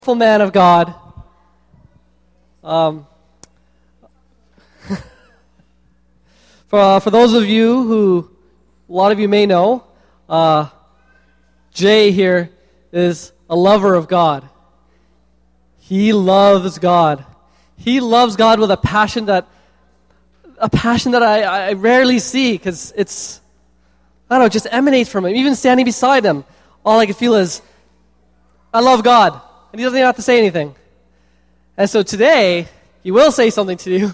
Wonderful man of God. For those of you who, a lot of you may know, Jay here is a lover of God. He loves God. He loves God with a passion that I rarely see, because it just emanates from him. Even standing beside him, all I can feel is, I love God. And he doesn't even have to say anything. And so today, he will say something to you.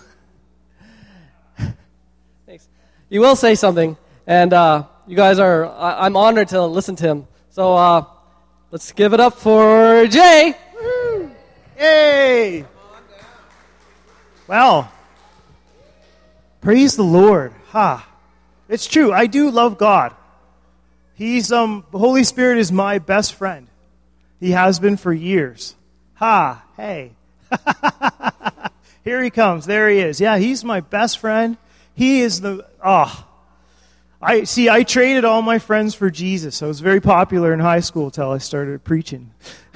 Thanks. He will say something. And you guys I'm honored to listen to him. So let's give it up for Jay. Woo. Yay. Well, praise the Lord. It's true. I do love God. The Holy Spirit is my best friend. He has been for years. Hey. Here he comes. There he is. Yeah, he's my best friend. He is I traded all my friends for Jesus. I was very popular in high school until I started preaching.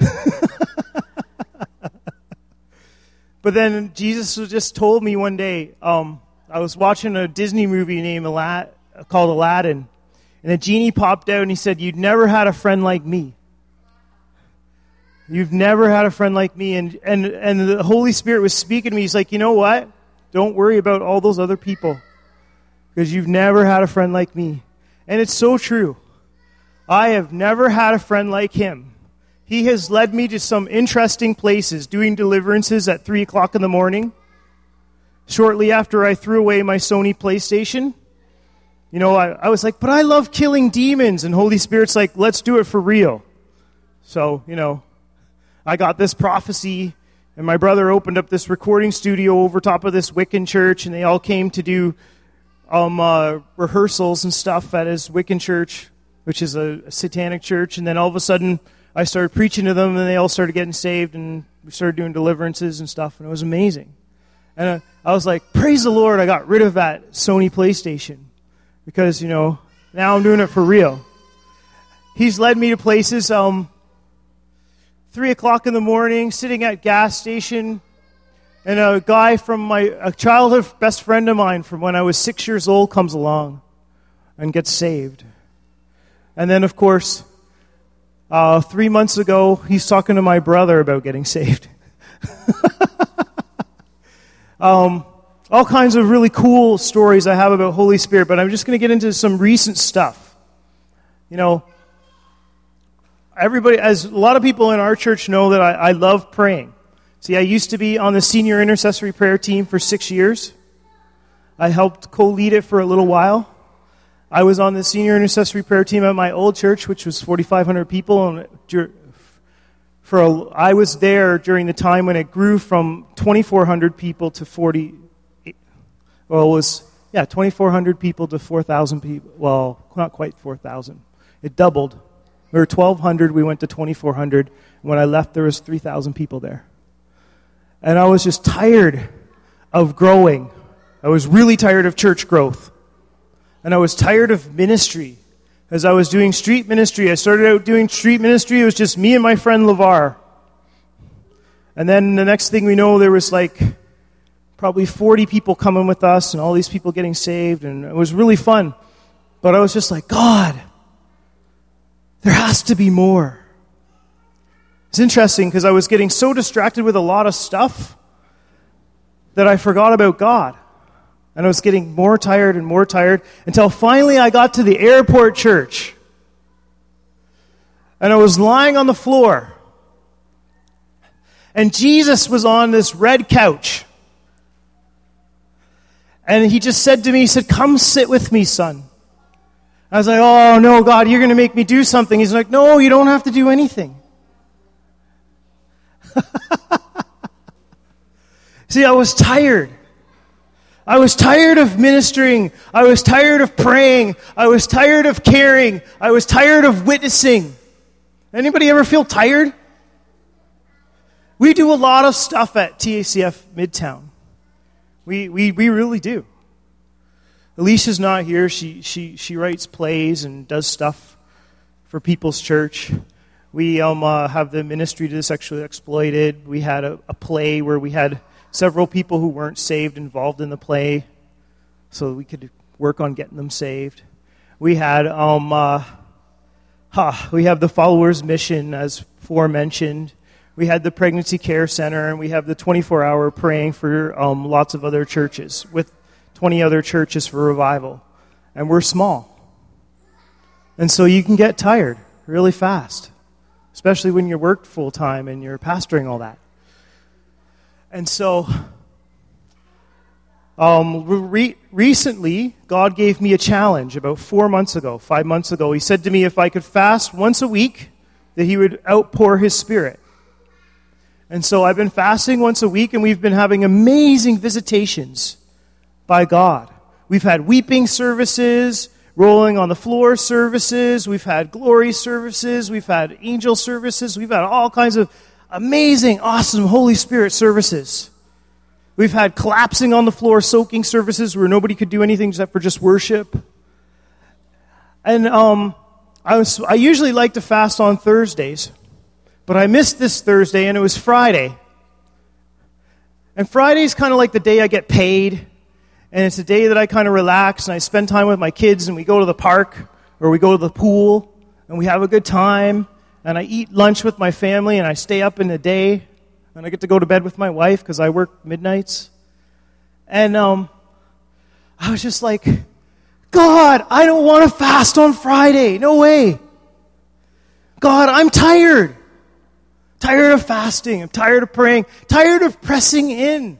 But then Jesus just told me one day, I was watching a Disney movie called Aladdin, and a genie popped out and he said, "You'd never had a friend like me. You've never had a friend like me." And the Holy Spirit was speaking to me. He's like, "You know what? Don't worry about all those other people, because you've never had a friend like me." And it's so true. I have never had a friend like him. He has led me to some interesting places, doing deliverances at 3 o'clock in the morning, shortly after I threw away my Sony PlayStation. I was like, "But I love killing demons." And Holy Spirit's like, "Let's do it for real." So, I got this prophecy, and my brother opened up this recording studio over top of this Wiccan church, and they all came to do rehearsals and stuff at his Wiccan church, which is a satanic church. And then all of a sudden, I started preaching to them, and they all started getting saved, and we started doing deliverances and stuff, and it was amazing. And I was like, praise the Lord, I got rid of that Sony PlayStation, because, now I'm doing it for real. He's led me to places, 3 o'clock in the morning, sitting at gas station, and a guy from a childhood best friend of mine from when I was 6 years old comes along and gets saved. And then, of course, 3 months ago, he's talking to my brother about getting saved. All kinds of really cool stories I have about Holy Spirit, but I'm just going to get into some recent stuff. Everybody, as a lot of people in our church know, that I love praying. See, I used to be on the senior intercessory prayer team for 6 years. I helped co-lead it for a little while. I was on the senior intercessory prayer team at my old church, which was 4,500 people. And I was there during the time when it grew from 2,400 people to 2,400 people to 4,000 people. Well, not quite 4,000. It doubled. We were 1,200, we went to 2,400. When I left, there was 3,000 people there. And I was just tired of growing. I was really tired of church growth. And I was tired of ministry. As I was doing street ministry, I started out doing street ministry. It was just me and my friend LeVar. And then the next thing we know, there was probably 40 people coming with us, and all these people getting saved, and it was really fun. But I was just like, God, there has to be more. It's interesting because I was getting so distracted with a lot of stuff that I forgot about God. And I was getting more tired and more tired until finally I got to the airport church. And I was lying on the floor. And Jesus was on this red couch. And he just said to me, he said, "Come sit with me, son." I was like, "Oh, no, God, you're going to make me do something." He's like, "No, you don't have to do anything." See, I was tired. I was tired of ministering. I was tired of praying. I was tired of caring. I was tired of witnessing. Anybody ever feel tired? We do a lot of stuff at TACF Midtown. We really do. Alicia's not here. She writes plays and does stuff for People's Church. We have the ministry to the sexually exploited. We had a play where we had several people who weren't saved involved in the play, so we could work on getting them saved. We had we have the Followers Mission, as aforementioned. We had the Pregnancy Care Center, and we have the 24-hour praying for lots of other churches, with 20 other churches for revival. And we're small. And so you can get tired really fast, especially when you work full-time and you're pastoring all that. And so recently, God gave me a challenge about 5 months ago. He said to me if I could fast once a week, that he would outpour his Spirit. And so I've been fasting once a week, and we've been having amazing visitations by God. We've had weeping services, rolling on the floor services, we've had glory services, we've had angel services, we've had all kinds of amazing, awesome Holy Spirit services. We've had collapsing on the floor, soaking services where nobody could do anything except for just worship. And I usually like to fast on Thursdays, but I missed this Thursday, and it was Friday. And Friday's kind of like the day I get paid, and it's a day that I kind of relax, and I spend time with my kids, and we go to the park, or we go to the pool, and we have a good time, and I eat lunch with my family, and I stay up in the day, and I get to go to bed with my wife because I work midnights. And I was just like, God, I don't want to fast on Friday. No way. God, I'm tired. Tired of fasting. I'm tired of praying. Tired of pressing in.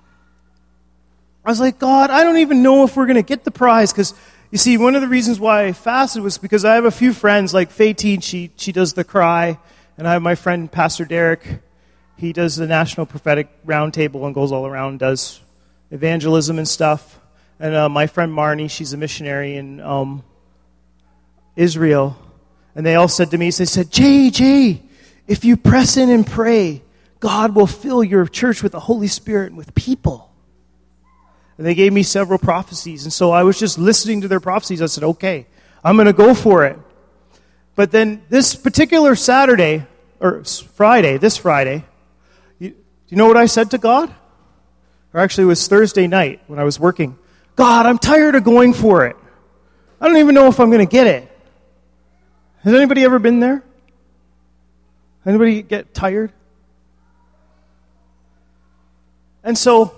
I was like, God, I don't even know if we're going to get the prize. Because, you see, one of the reasons why I fasted was because I have a few friends, like Faye Teed, she does the cry. And I have my friend, Pastor Derek. He does the National Prophetic Roundtable and goes all around and does evangelism and stuff. And my friend Marnie, she's a missionary in Israel. And they all said to me, they said, Jay, if you press in and pray, God will fill your church with the Holy Spirit and with people. And they gave me several prophecies. And so I was just listening to their prophecies. I said, okay, I'm going to go for it. But then this particular Saturday, or Friday, this Friday, you know what I said to God? Or actually, it was Thursday night when I was working. God, I'm tired of going for it. I don't even know if I'm going to get it. Has anybody ever been there? Anybody get tired? And so,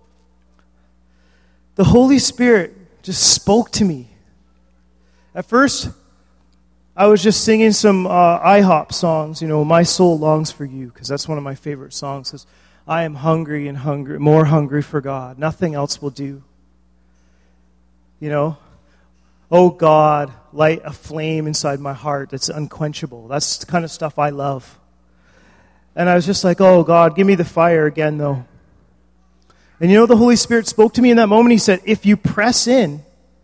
the Holy Spirit just spoke to me. At first, I was just singing some IHOP songs, My Soul Longs for You, because that's one of my favorite songs. Because I am hungry, more hungry for God. Nothing else will do. Oh God, light a flame inside my heart that's unquenchable. That's the kind of stuff I love. And I was just like, oh God, give me the fire again, though. And the Holy Spirit spoke to me in that moment. He said, if you press in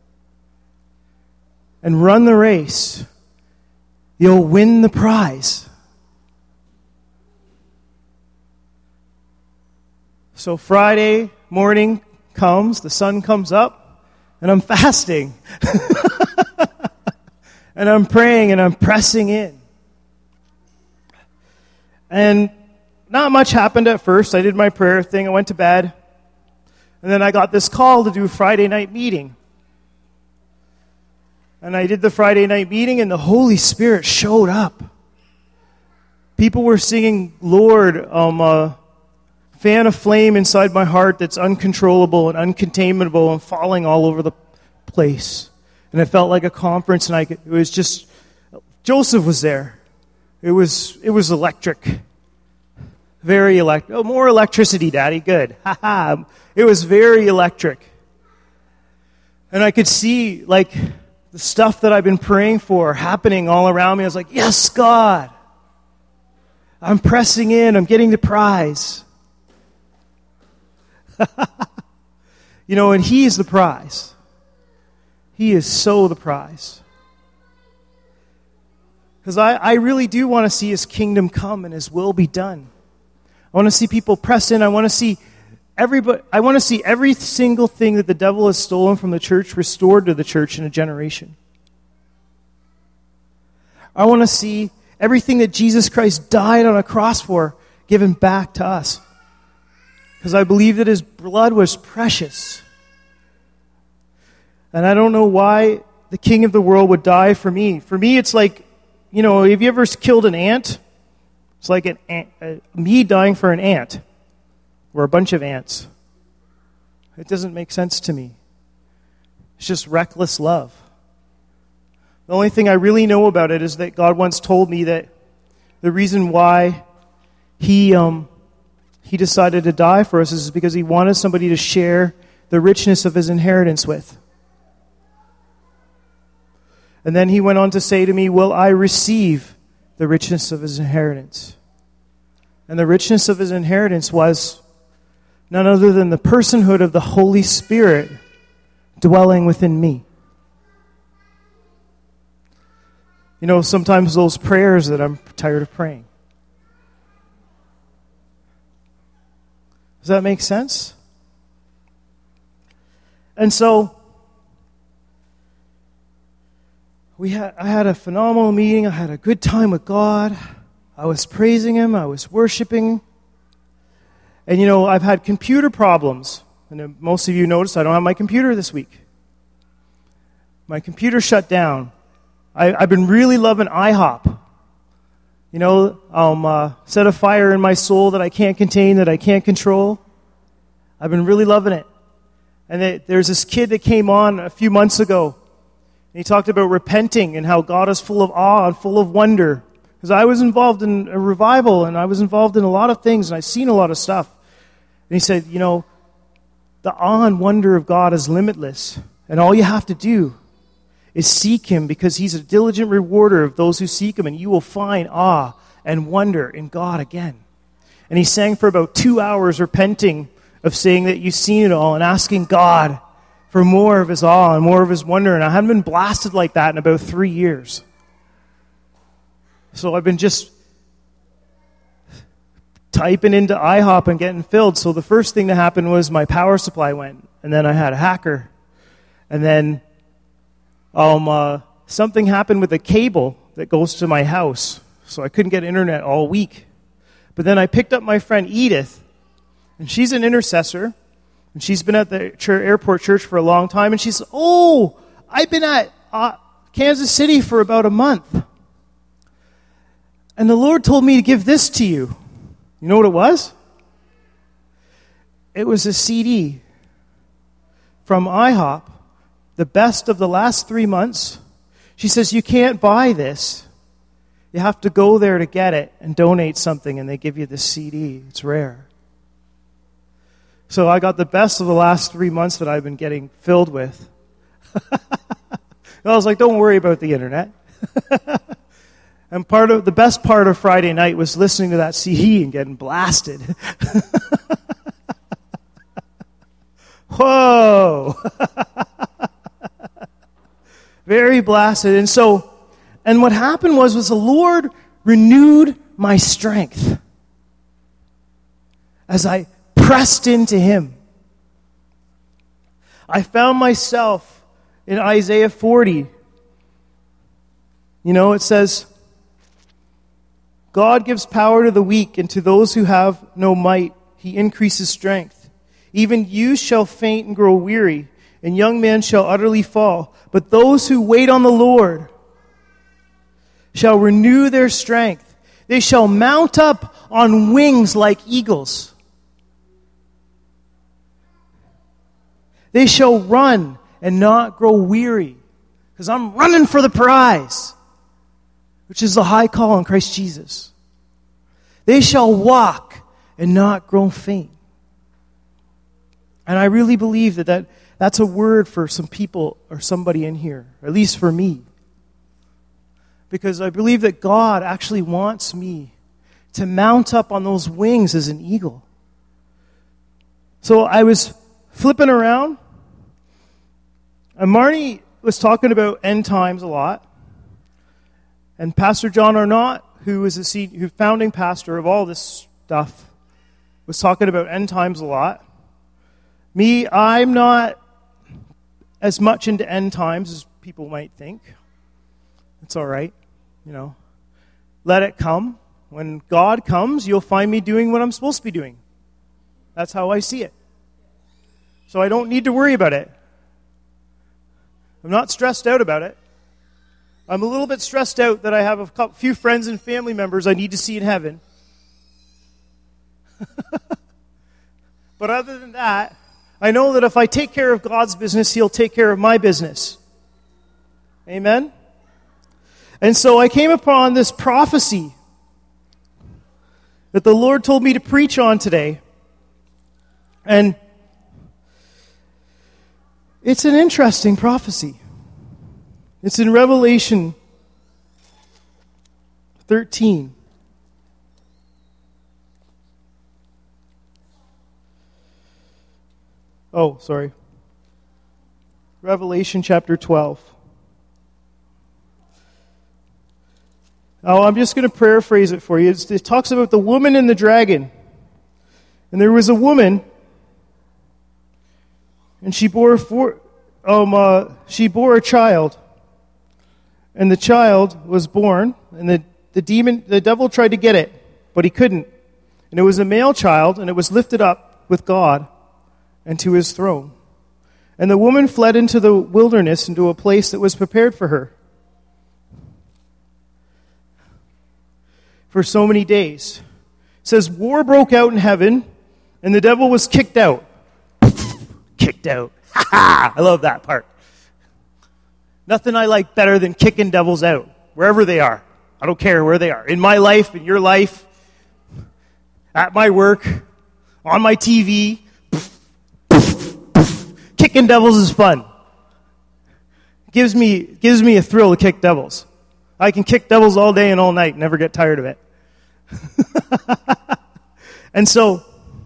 and run the race, you'll win the prize. So Friday morning comes, the sun comes up, and I'm fasting. And I'm praying and I'm pressing in. And not much happened at first. I did my prayer thing, I went to bed. And then I got this call to do a Friday night meeting. And I did the Friday night meeting, and the Holy Spirit showed up. People were singing, Lord, fan a flame inside my heart that's uncontrollable and uncontainable and falling all over the place. And it felt like a conference, and it was just, Joseph was there. It was electric. Very electric. Oh, more electricity, Daddy. Good. It was very electric. And I could see, the stuff that I've been praying for happening all around me. I was like, yes, God. I'm pressing in. I'm getting the prize. And He is the prize. He is so the prize. Because I really do want to see His kingdom come and His will be done. I want to see people press in. I want to see every single thing that the devil has stolen from the church restored to the church in a generation. I want to see everything that Jesus Christ died on a cross for, given back to us. Because I believe that his blood was precious. And I don't know why the king of the world would die for me. For me, it's like, have you ever killed an ant? It's like me dying for an ant, or a bunch of ants. It doesn't make sense to me. It's just reckless love. The only thing I really know about it is that God once told me that the reason why he decided to die for us is because he wanted somebody to share the richness of his inheritance with. And then he went on to say to me, will I receive the richness of his inheritance? And the richness of his inheritance was none other than the personhood of the Holy Spirit dwelling within me. Sometimes those prayers that I'm tired of praying. Does that make sense? And so, I had a phenomenal meeting. I had a good time with God. I was praising him. I was worshiping. And I've had computer problems. And most of you noticed I don't have my computer this week. My computer shut down. I've been really loving IHOP. Set a fire in my soul that I can't contain, that I can't control. I've been really loving it. And there's this kid that came on a few months ago. And he talked about repenting and how God is full of awe and full of wonder. Because I was involved in a revival, and I was involved in a lot of things, and I've seen a lot of stuff. And he said, the awe and wonder of God is limitless. And all you have to do is seek him, because he's a diligent rewarder of those who seek him, and you will find awe and wonder in God again. And he sang for about 2 hours repenting of saying that you've seen it all and asking God for more of his awe and more of his wonder. And I haven't been blasted like that in about 3 years. So I've been just typing into IHOP and getting filled. So the first thing that happened was my power supply went, and then I had a hacker. And then something happened with a cable that goes to my house, so I couldn't get internet all week. But then I picked up my friend Edith, and she's an intercessor, and she's been at the airport church for a long time, and she said, I've been at Kansas City for about a month. And the Lord told me to give this to you. You know what it was? It was a CD from IHOP, the best of the last 3 months. She says, you can't buy this. You have to go there to get it and donate something, and they give you this CD. It's rare. So I got the best of the last 3 months that I've been getting filled with. I was like, don't worry about the internet. And the best part of Friday night was listening to that CD and getting blasted. Whoa! Very blasted. And what happened was the Lord renewed my strength as I pressed into him. I found myself in Isaiah 40. It says, God gives power to the weak, and to those who have no might, he increases strength. Even youth shall faint and grow weary, and young men shall utterly fall. But those who wait on the Lord shall renew their strength. They shall mount up on wings like eagles. They shall run and not grow weary. Because I'm running for the prize, which is the high call in Christ Jesus. They shall walk and not grow faint. And I really believe that's a word for some people or somebody in here, at least for me. Because I believe that God actually wants me to mount up on those wings as an eagle. So I was flipping around, and Marnie was talking about end times a lot. And Pastor John Arnott, who is who's founding pastor of all this stuff, was talking about end times a lot. Me, I'm not as much into end times as people might think. It's all right, let it come. When God comes, you'll find me doing what I'm supposed to be doing. That's how I see it. So I don't need to worry about it. I'm not stressed out about it. I'm a little bit stressed out that I have a few friends and family members I need to see in heaven. But other than that, I know that if I take care of God's business, He'll take care of my business. Amen? And so I came upon this prophecy that the Lord told me to preach on today. And it's an interesting prophecy. It's in Revelation 13. Oh, sorry. Revelation chapter 12. Now, I'm just going to paraphrase it for you. It talks about the woman and the dragon. And there was a woman, and she bore a child. And the child was born, and the devil tried to get it, but he couldn't. And it was a male child, and it was lifted up with God and to His throne. And the woman fled into the wilderness, into a place that was prepared for her, for so many days. It says, war broke out in heaven, and the devil was kicked out. Kicked out. Ha ha! I love that part. Nothing I like better than kicking devils out, wherever they are. I don't care where they are. In my life, in your life, at my work, on my TV. Kicking devils is fun. Gives me a thrill to kick devils. I can kick devils all day and all night, never get tired of it. And so,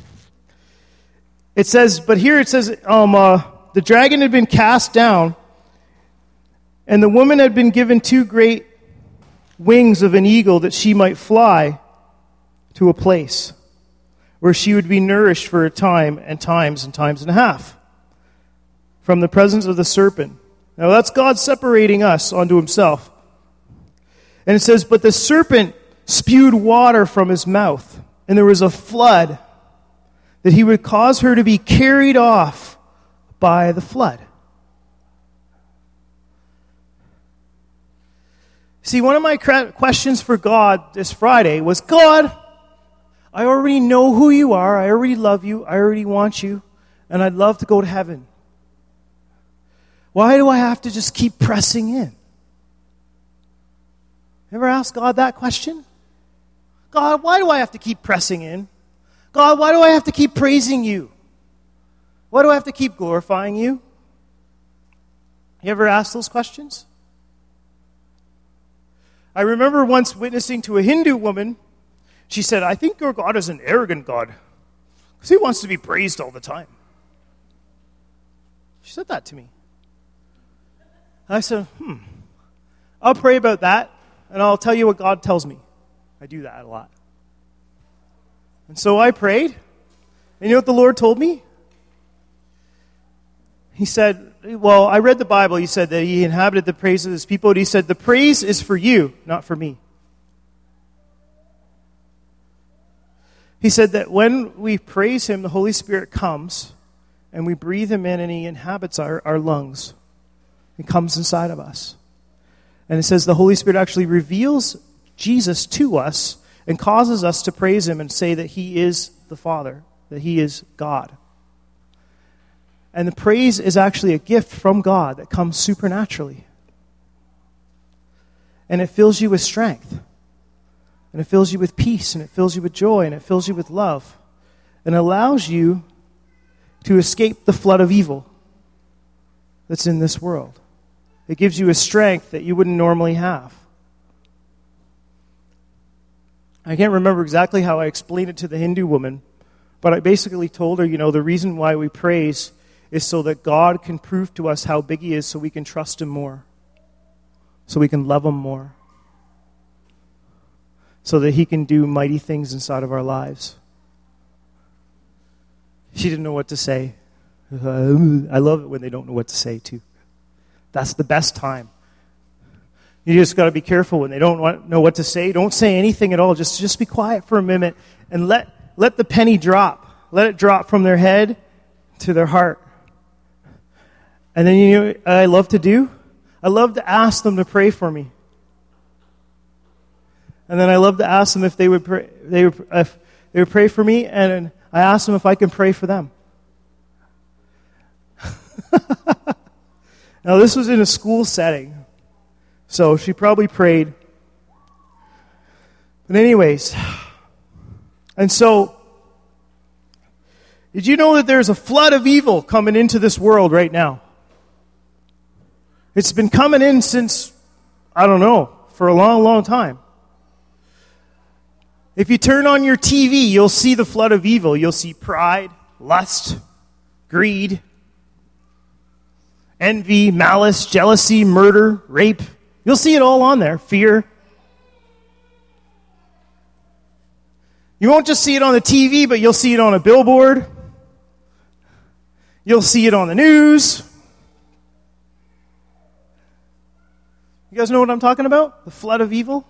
it says, but here it says, the dragon had been cast down, and the woman had been given 2 great wings of an eagle that she might fly to a place where she would be nourished for a time and times and a half from the presence of the serpent. Now that's God separating us onto Himself. And it says, but the serpent spewed water from his mouth, and there was a flood that he would cause her to be carried off by the flood. See, one of my questions for God this Friday was, God, I already know who you are. I already love you. I already want you. And I'd love to go to heaven. Why do I have to just keep pressing in? Ever ask God that question? God, why do I have to keep pressing in? God, why do I have to keep praising you? Why do I have to keep glorifying you? You ever ask those questions? I remember once witnessing to a Hindu woman. She said, I think your God is an arrogant God because He wants to be praised all the time. She said that to me. I said, I'll pray about that, and I'll tell you what God tells me. I do that a lot. And so I prayed, and you know what the Lord told me? He said, well, I read the Bible. He said that He inhabited the praise of His people, and He said, the praise is for you, not for me. He said that when we praise Him, the Holy Spirit comes, and we breathe Him in, and He inhabits our lungs. He comes inside of us. And it says the Holy Spirit actually reveals Jesus to us and causes us to praise Him and say that He is the Father, that He is God. And the praise is actually a gift from God that comes supernaturally. And it fills you with strength. And it fills you with peace, and it fills you with joy, and it fills you with love. And allows you to escape the flood of evil that's in this world. It gives you a strength that you wouldn't normally have. I can't remember exactly how I explained it to the Hindu woman, but I basically told her, the reason why we praise is so that God can prove to us how big He is so we can trust Him more, so we can love Him more, so that He can do mighty things inside of our lives. She didn't know what to say. I love it when they don't know what to say, too. That's the best time. You just got to be careful when they don't know what to say. Don't say anything at all. Just be quiet for a minute and let the penny drop. Let it drop from their head to their heart. And then you know what I love to do? I love to ask them to pray for me. And then I love to ask them if they would pray. If they would pray for me, and I ask them if I can pray for them. Now this was in a school setting. So she probably prayed. But anyways, and so, did you know that there's a flood of evil coming into this world right now? It's been coming in since, I don't know, for a long, long time. If you turn on your TV, you'll see the flood of evil. You'll see pride, lust, greed, envy, malice, jealousy, murder, rape. You'll see it all on there. Fear. You won't just see it on the TV, but you'll see it on a billboard. You'll see it on the news. You guys know what I'm talking about? The flood of evil?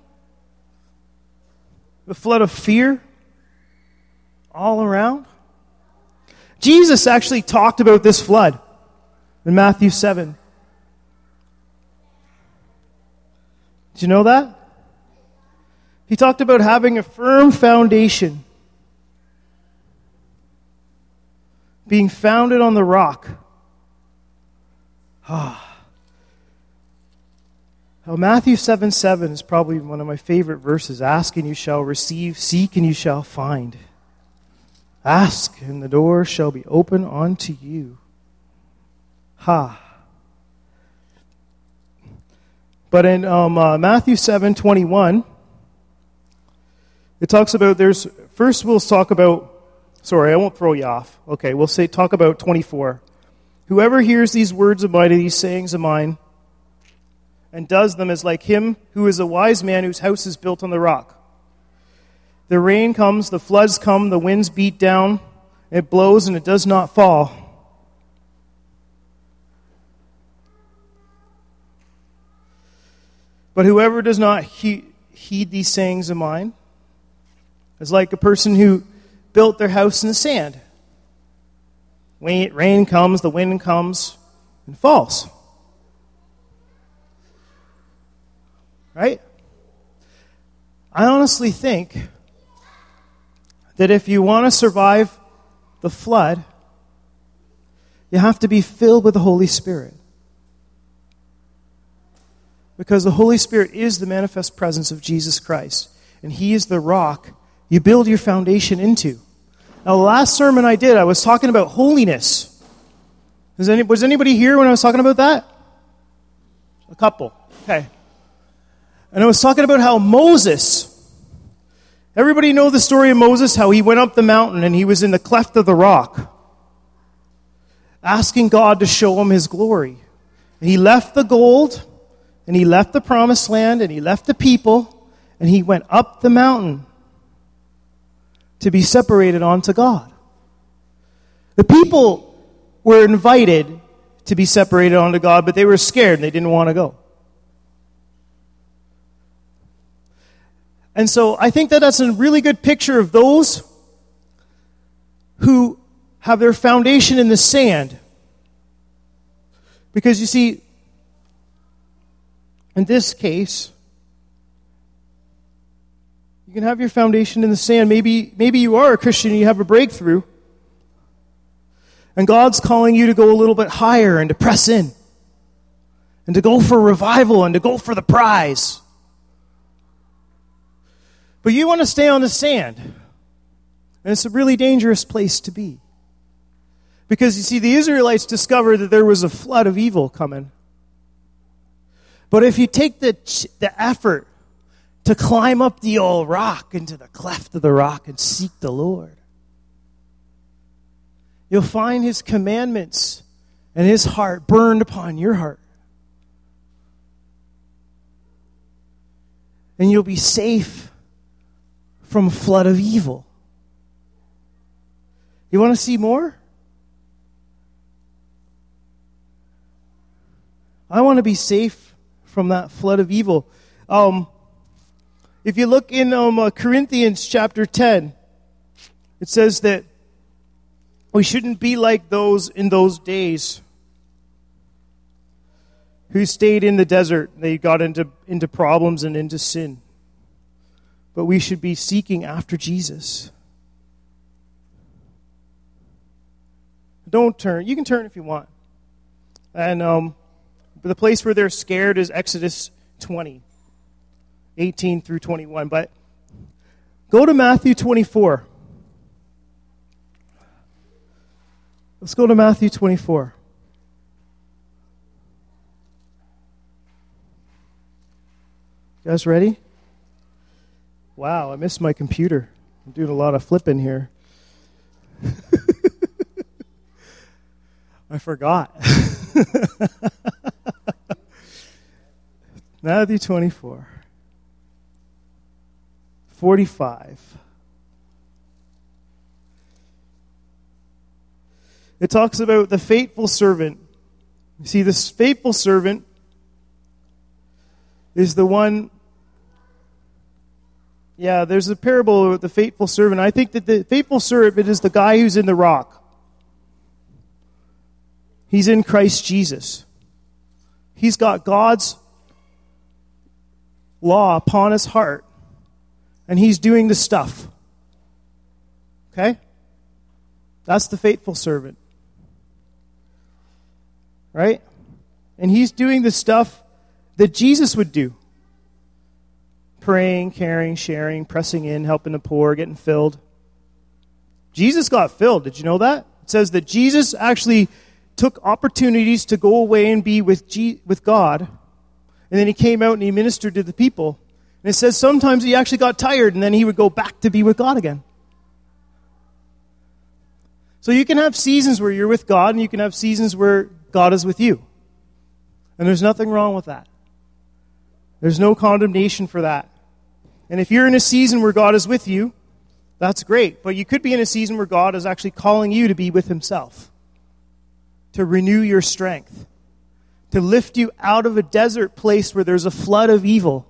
The flood of fear? All around? Jesus actually talked about this flood in Matthew 7. Did you know that? He talked about having a firm foundation, being founded on the rock. Matthew 7:7 is probably one of my favorite verses. Ask and you shall receive, seek and you shall find. Ask and the door shall be open unto you. But in Matthew 7:21, it talks about first we'll talk about, sorry, I won't throw you off. Okay, we'll talk about 24. Whoever hears these words of mine and these sayings of mine and does them is like him who is a wise man whose house is built on the rock. The rain comes, the floods come, the winds beat down, it blows and it does not fall. But whoever does not heed these sayings of mine is like a person who built their house in the sand. Rain comes, the wind comes, and falls. Right? I honestly think that if you want to survive the flood, you have to be filled with the Holy Spirit. Because the Holy Spirit is the manifest presence of Jesus Christ. And He is the rock you build your foundation into. Now, the last sermon I did, I was talking about holiness. Was anybody here when I was talking about that? A couple. Okay. And I was talking about how Moses, everybody know the story of Moses, how he went up the mountain and he was in the cleft of the rock, asking God to show him His glory. And he left the gold, and he left the promised land, and he left the people, and he went up the mountain to be separated unto God. The people were invited to be separated unto God, but they were scared and they didn't want to go. And so I think that that's a really good picture of those who have their foundation in the sand. Because you see, in this case, you can have your foundation in the sand. Maybe you are a Christian and you have a breakthrough. And God's calling you to go a little bit higher and to press in. And to go for revival and to go for the prize. But you want to stay on the sand. And it's a really dangerous place to be. Because you see, the Israelites discovered that there was a flood of evil coming. But if you take the effort to climb up the old rock into the cleft of the rock and seek the Lord, you'll find His commandments and His heart burned upon your heart. And you'll be safe from a flood of evil. You want to see more? I want to be safe from that flood of evil. If you look in Corinthians chapter 10, it says that we shouldn't be like those in those days who stayed in the desert. They got into problems and into sin. But we should be seeking after Jesus. Don't turn. You can turn if you want. And the place where they're scared is Exodus 20, 18 through 21. But go to Matthew 24. Let's go to Matthew 24. You guys ready? Wow, I missed my computer. I'm doing a lot of flipping here. I forgot. Matthew 24. 45. It talks about the faithful servant. You see, this faithful servant is the one. Yeah, there's a parable about the faithful servant. I think that the faithful servant is the guy who's in the rock. He's in Christ Jesus. He's got God's law upon his heart, and he's doing the stuff. Okay? That's the faithful servant. Right? And he's doing the stuff that Jesus would do. Praying, caring, sharing, pressing in, helping the poor, getting filled. Jesus got filled. Did you know that? It says that Jesus actually took opportunities to go away and be with God. And then he came out and he ministered to the people. And it says sometimes he actually got tired and then he would go back to be with God again. So you can have seasons where you're with God and you can have seasons where God is with you. And there's nothing wrong with that. There's no condemnation for that. And if you're in a season where God is with you, that's great. But you could be in a season where God is actually calling you to be with himself, to renew your strength, to lift you out of a desert place where there's a flood of evil.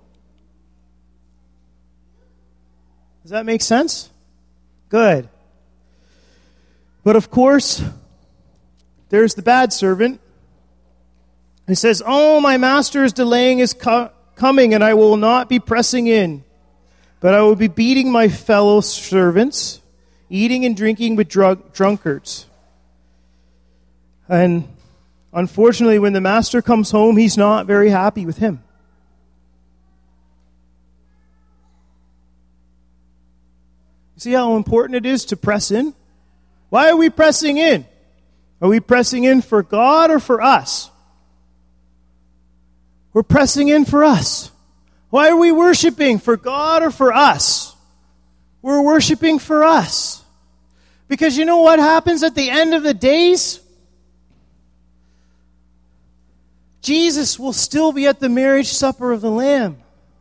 Does that make sense? Good. But of course, there's the bad servant. He says, "Oh, my master is delaying his coming, and I will not be pressing in. But I will be beating my fellow servants, eating and drinking with drunkards." And unfortunately, when the master comes home, he's not very happy with him. You see how important it is to press in? Why are we pressing in? Are we pressing in for God or for us? We're pressing in for us. Why are we worshiping? For God or for us? We're worshiping for us. Because you know what happens at the end of the days? Jesus will still be at the marriage supper of the Lamb.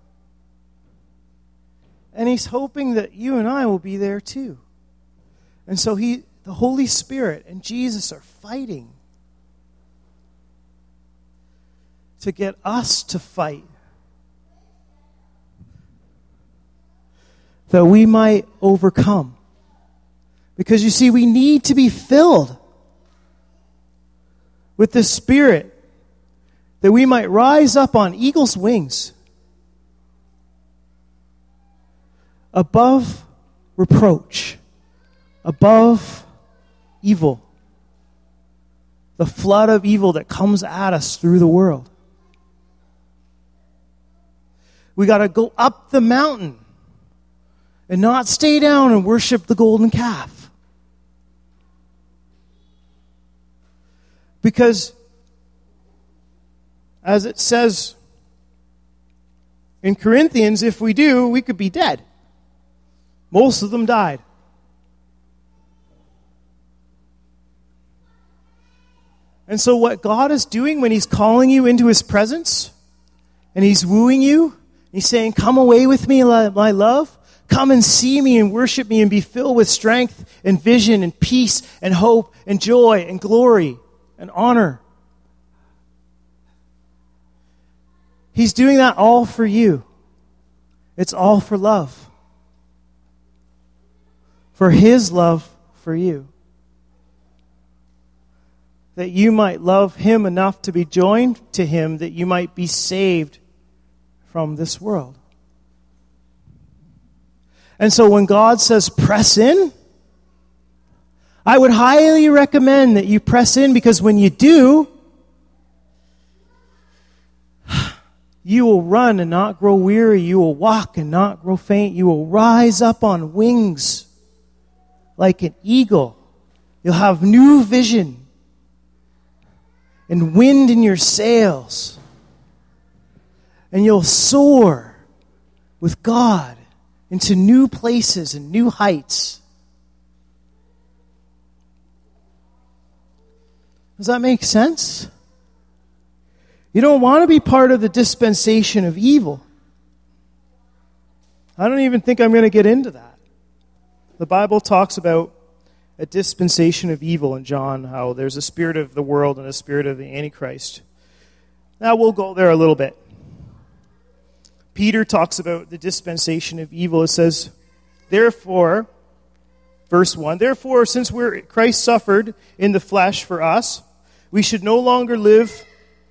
And he's hoping that you and I will be there too. And so the Holy Spirit and Jesus are fighting to get us to fight, that we might overcome. Because you see, we need to be filled with the Spirit, that we might rise up on eagle's wings, above reproach, above evil, the flood of evil that comes at us through the world. We got to go up the mountain and not stay down and worship the golden calf. Because, as it says in Corinthians, if we do, we could be dead. Most of them died. And so what God is doing when he's calling you into his presence and he's wooing you, he's saying, "Come away with me, my love. Come and see me and worship me and be filled with strength and vision and peace and hope and joy and glory and honor." He's doing that all for you. It's all for love. For His love for you. That you might love Him enough to be joined to Him, that you might be saved from this world. And so when God says press in, I would highly recommend that you press in, because when you do, you will run and not grow weary. You will walk and not grow faint. You will rise up on wings like an eagle. You'll have new vision and wind in your sails. And you'll soar with God into new places and new heights. Does that make sense? You don't want to be part of the dispensation of evil. I don't even think I'm going to get into that. The Bible talks about a dispensation of evil in John, how there's a spirit of the world and a spirit of the Antichrist. Now we'll go there a little bit. Peter talks about the dispensation of evil. It says, therefore, verse 1, therefore, since Christ suffered in the flesh for us, we should no longer live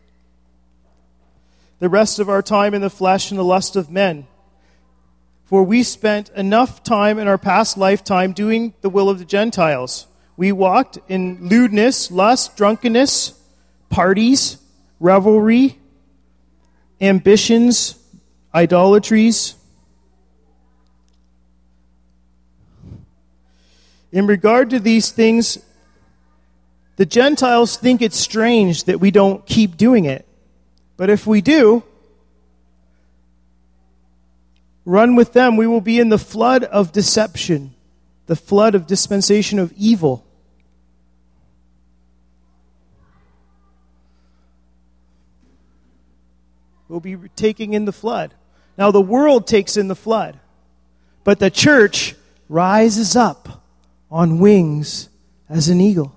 the rest of our time in the flesh and the lust of men. For we spent enough time in our past lifetime doing the will of the Gentiles. We walked in lewdness, lust, drunkenness, parties, revelry, ambitions, idolatries. In regard to these things, the Gentiles think it's strange that we don't keep doing it. But if we do, run with them, we will be in the flood of deception, the flood of dispensation of evil. We'll be taking in the flood. Now the world takes in the flood, but the church rises up on wings as an eagle.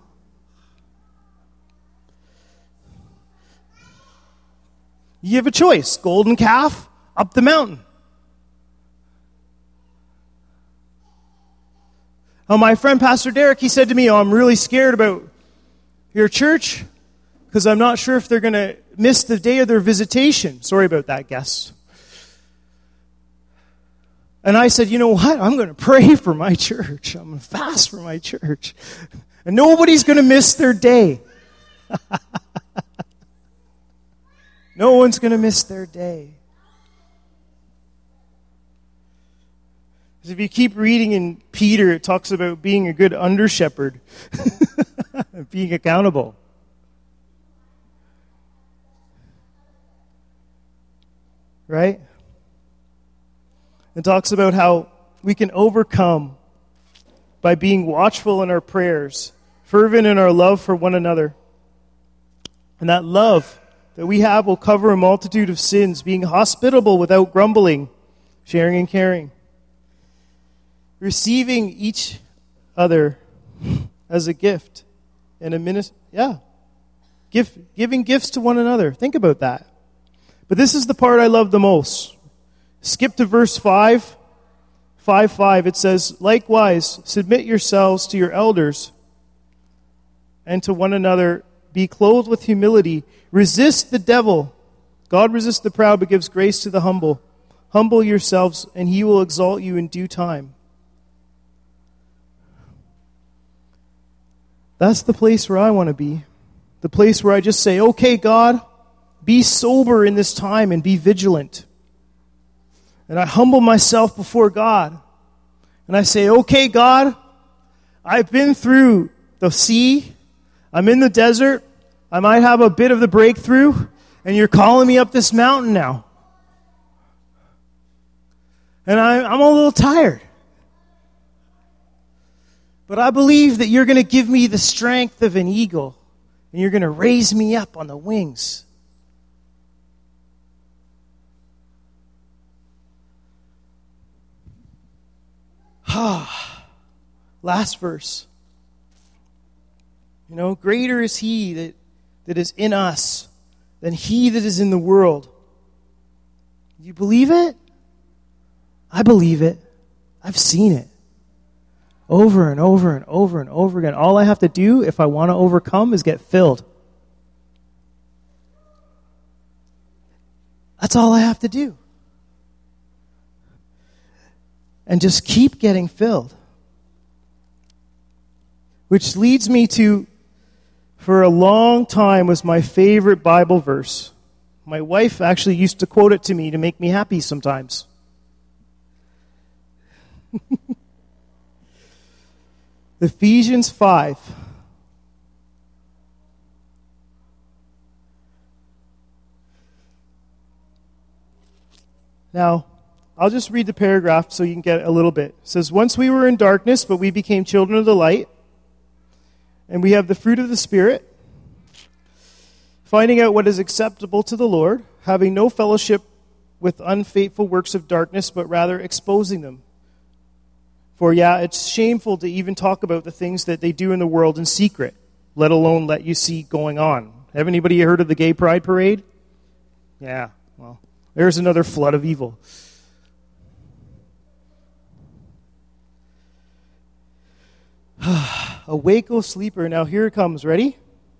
You have a choice, golden calf, up the mountain. Oh, my friend Pastor Derek, he said to me, I'm really scared about your church because I'm not sure if they're going to miss the day of their visitation. Sorry about that, guests. And I said, you know what? I'm going to pray for my church. I'm going to fast for my church. And nobody's going to miss their day. No one's going to miss their day. Because if you keep reading in Peter, it talks about being a good under-shepherd. Being accountable. Right? It talks about how we can overcome by being watchful in our prayers, fervent in our love for one another. And that love that we have will cover a multitude of sins, being hospitable without grumbling, sharing and caring. Receiving each other as a gift and giving gifts to one another. Think about that. But this is the part I love the most. Skip to verse 5. 5:5. It says, likewise, submit yourselves to your elders and to one another. Be clothed with humility. Resist the devil. God resists the proud, but gives grace to the humble. Humble yourselves, and he will exalt you in due time. That's the place where I want to be. The place where I just say, okay, God, be sober in this time and be vigilant. And I humble myself before God. And I say, okay, God, I've been through the sea. I'm in the desert. I might have a bit of the breakthrough. And you're calling me up this mountain now. And I'm a little tired. But I believe that you're going to give me the strength of an eagle. And you're going to raise me up on the wings. Last verse. You know, greater is he that is in us than he that is in the world. You believe it? I believe it. I've seen it. Over and over and over and over again. All I have to do if I want to overcome is get filled. That's all I have to do. And just keep getting filled. Which leads me to, for a long time, was my favorite Bible verse. My wife actually used to quote it to me to make me happy sometimes. Ephesians 5. Now, I'll just read the paragraph so you can get a little bit. It says, once we were in darkness, but we became children of the light, and we have the fruit of the Spirit, finding out what is acceptable to the Lord, having no fellowship with unfaithful works of darkness, but rather exposing them. For it's shameful to even talk about the things that they do in the world in secret, let alone let you see going on. Have anybody heard of the Gay Pride Parade? Yeah, well, there's another flood of evil. Awake, O sleeper. Now here it comes. Ready?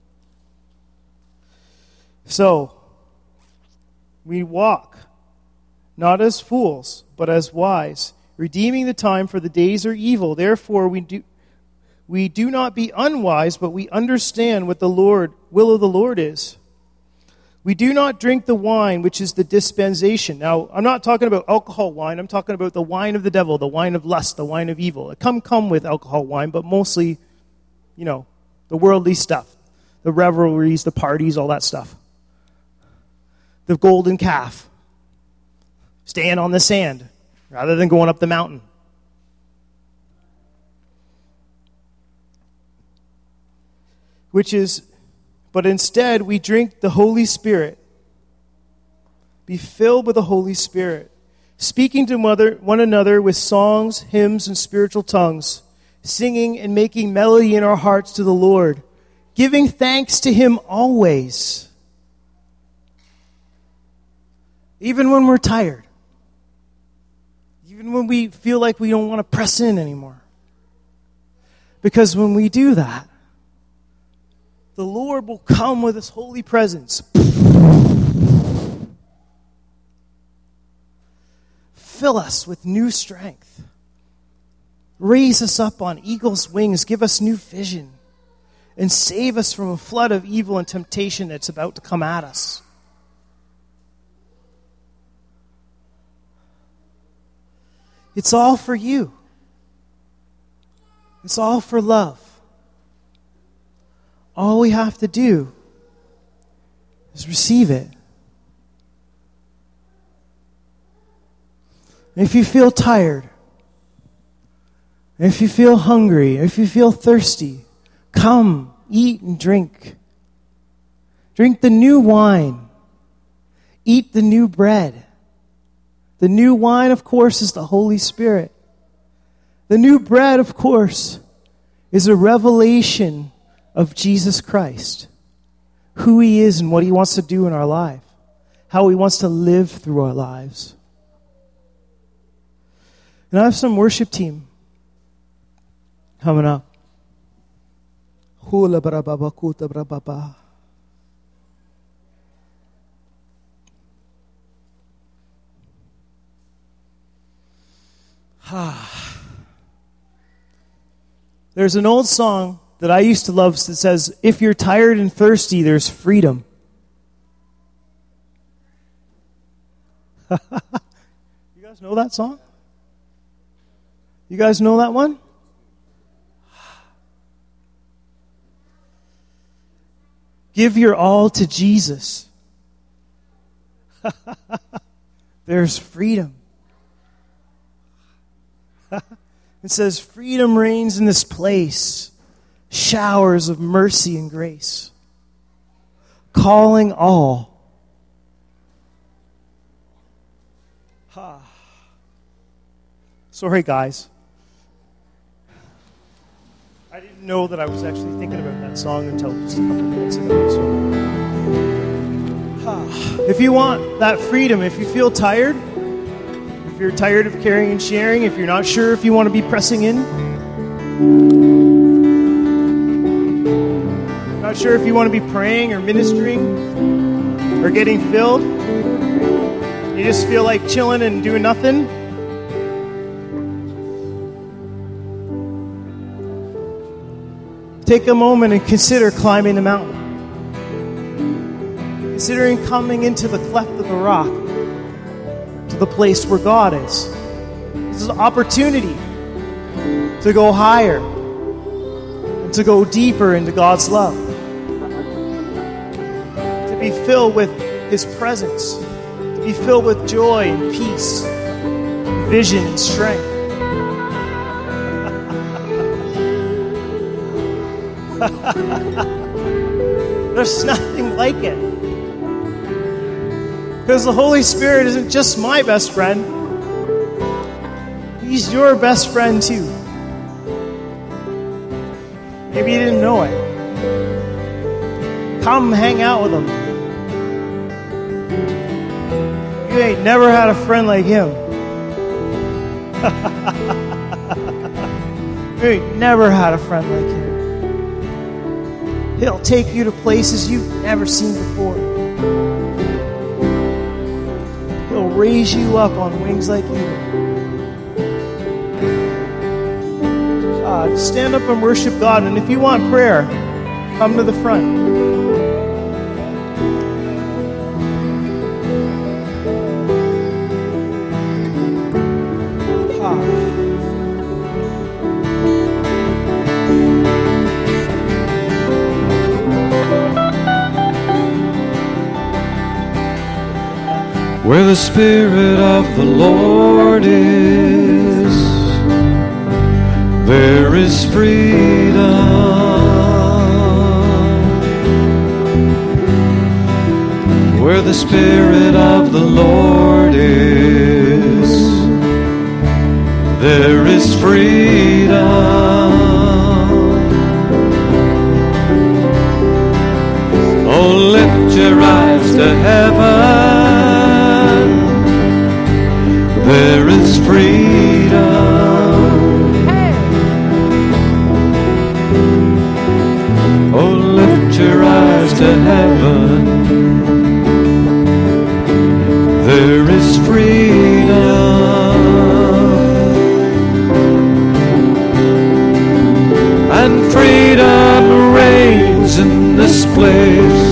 So, we walk, not as fools, but as wise, redeeming the time, for the days are evil. Therefore, we do not be unwise, but we understand what the will of the Lord is. We do not drink the wine, which is the dispensation. Now, I'm not talking about alcohol wine. I'm talking about the wine of the devil, the wine of lust, the wine of evil. It come with alcohol wine, but mostly, the worldly stuff. The revelries, the parties, all that stuff. The golden calf. Staying on the sand rather than going up the mountain. But instead we drink the Holy Spirit. Be filled with the Holy Spirit, speaking to one another with songs, hymns, and spiritual tongues, singing and making melody in our hearts to the Lord, giving thanks to Him always. Even when we're tired. Even when we feel like we don't want to press in anymore. Because when we do that, the Lord will come with His holy presence. Fill us with new strength. Raise us up on eagle's wings. Give us new vision. And save us from a flood of evil and temptation that's about to come at us. It's all for you. It's all for love. All we have to do is receive it. And if you feel tired, if you feel hungry, if you feel thirsty, come, eat and drink. Drink the new wine. Eat the new bread. The new wine, of course, is the Holy Spirit. The new bread, of course, is a revelation of Jesus Christ. Who He is and what He wants to do in our life. How He wants to live through our lives. And I have some worship team coming up. There's an old song that I used to love that says, if you're tired and thirsty, there's freedom. You guys know that song? You guys know that one? Give your all to Jesus. There's freedom. It says, freedom reigns in this place. Showers of mercy and grace. Calling all. Sorry, guys. I didn't know that I was actually thinking about that song until just a couple minutes ago. So. If you want that freedom, if you feel tired, if you're tired of caring and sharing, if you're not sure if you want to be pressing in, not sure if you want to be praying or ministering or getting filled, you just feel like chilling and doing nothing, take a moment and consider climbing the mountain. Considering coming into the cleft of the rock, to the place where God is. This is an opportunity to go higher and to go deeper into God's love. To be filled with His presence. To be filled with joy and peace, vision and strength. There's nothing like it. Because the Holy Spirit isn't just my best friend. He's your best friend too. Maybe you didn't know it. Come hang out with Him. You ain't never had a friend like Him. You ain't never had a friend like Him. He'll take you to places you've never seen before. He'll raise you up on wings like eagles. Stand up and worship God. And if you want prayer, come to the front. Where the Spirit of the Lord is, there is freedom. Where the Spirit of the Lord is, there is freedom. Oh, lift your eyes to heaven. There is freedom. Oh, lift your eyes to heaven. There is freedom. And freedom reigns in this place.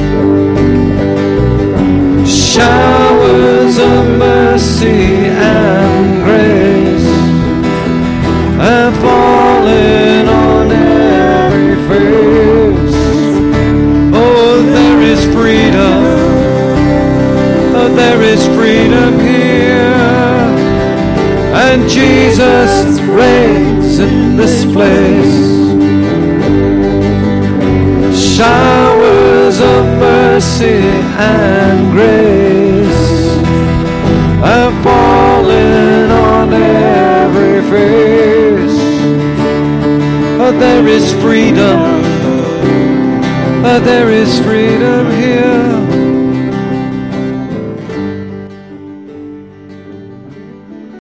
Showers of mercy and grace have fallen on every face. Oh, there is freedom. Oh, there is freedom here. And Jesus reigns in this place. Showers of mercy and grace have fallen on every face. Oh, there is freedom. Oh, there is freedom here.